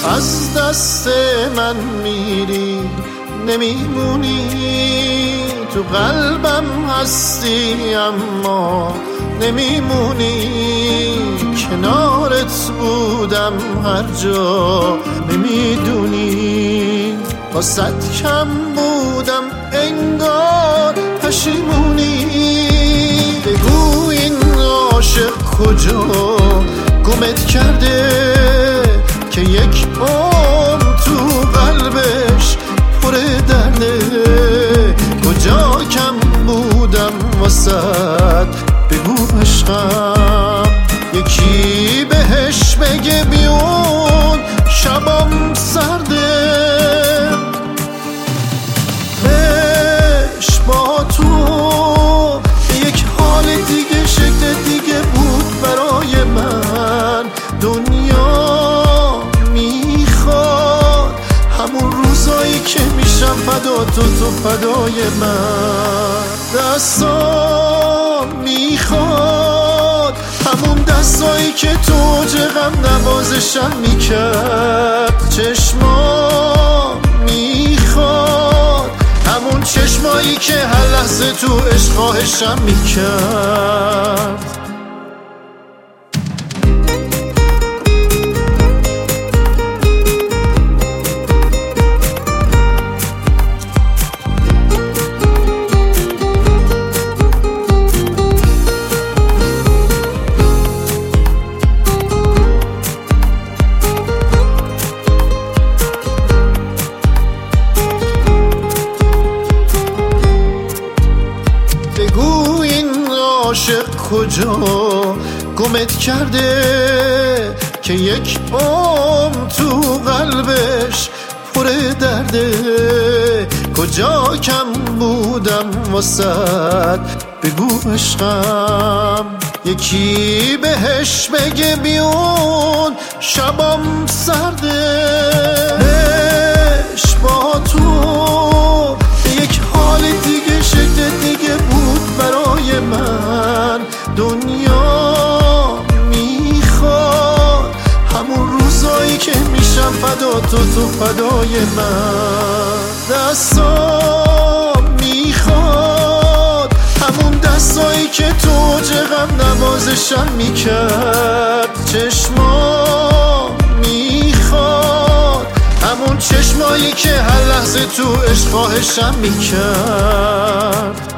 از دست من میری نمیمونی، تو قلبم هستی اما نمیمونی، کنارت بودم هر جا نمیدونی، واسه کم بودم انگار پشیمونی. بگو این عاشق کجا گمت کرده که یک عمر تو قلبش پر درده، کجا کم بودم واسد بگو عشقم، یکی بهش بگه بیون شبم سرده. عشق با تو یک حال دیگه شکل دیگه بود برای من، دنیا میخواد همون روزایی که میشم فدا تو فدای من، دستام میخواد همون دستایی که تو اوج غم نوازشم میکرد، چشمام میخواد همون چشمایی که هر لحظه تو عشق خواهشم میکرد. بگو این عاشق کجا گمت کرده که یک عمر تو قلبش پر درده، کجا کم بودم واسد بگو عشقم، یکی بهش بگه بیون شبم سرده. عشق با تو یک حال دیگه شکل دیگه بود برای من، دنیا میخواد همون روزایی که میشم فدا تو فدای من، دستام میخواد همون دستایی که تو اوج غم نوازشم میکرد، چشمام میخواد همون چشمایی که هر لحظه تو عشق خواهشم میکرد.